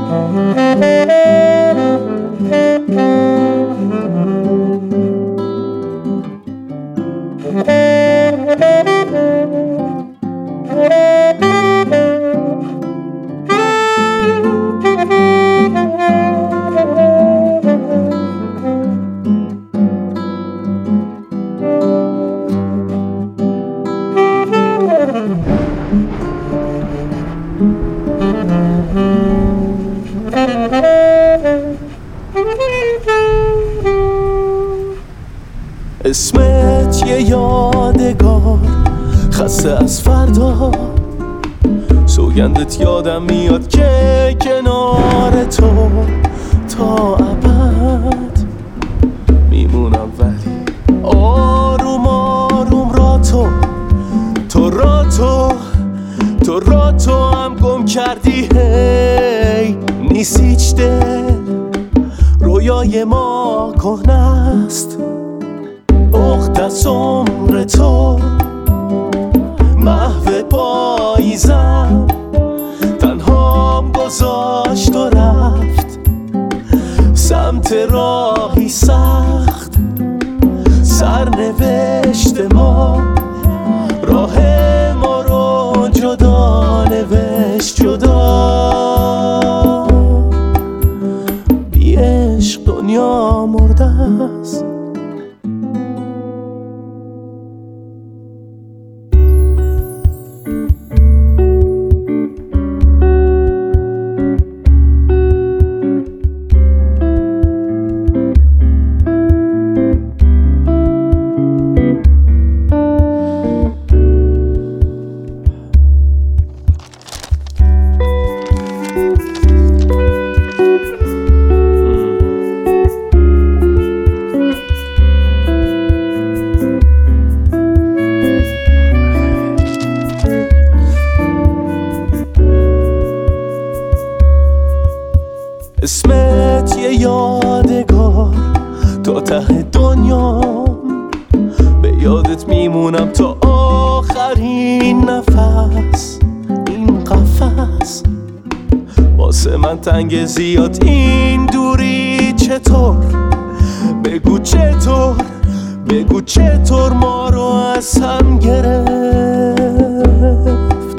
اسمت یه یادگار خسته از فردا، سوگندت یادم میاد که کنار تو تا ابد میمونم، ولی آروم آروم را تو هم گم کردی. هی نیست هیچ دل، رویای ما کهنه است، عقد از عمر تو محو پاییزم، تنهام گذاشت و رفت سمت راهی سخت. سرنوشت ما راه ما رو جدا نوشت، جدا. بی عشق دنیا مرده است. اسمت یه یادگار تا ته دنیا، به یادت میمونم تا آخرین نفس. این قفس واسه من تنگ زیاد، این دوری چطور؟ بگو چطور ما رو از هم گرفت.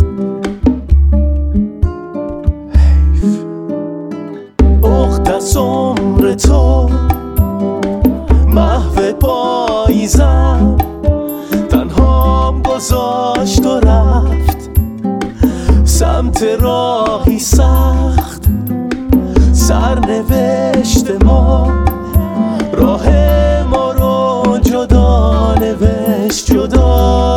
عقد از عمر تو محو پاییزم، تنهام گذاشت و رفت سمت راهی سخت. سرنوشت ما راه ما رو جدا نوشت، جدا.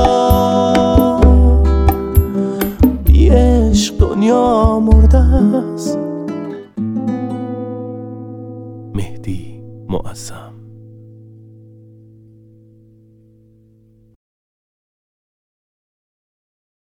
بی عشق دنیا مرده است. مهدی معظم.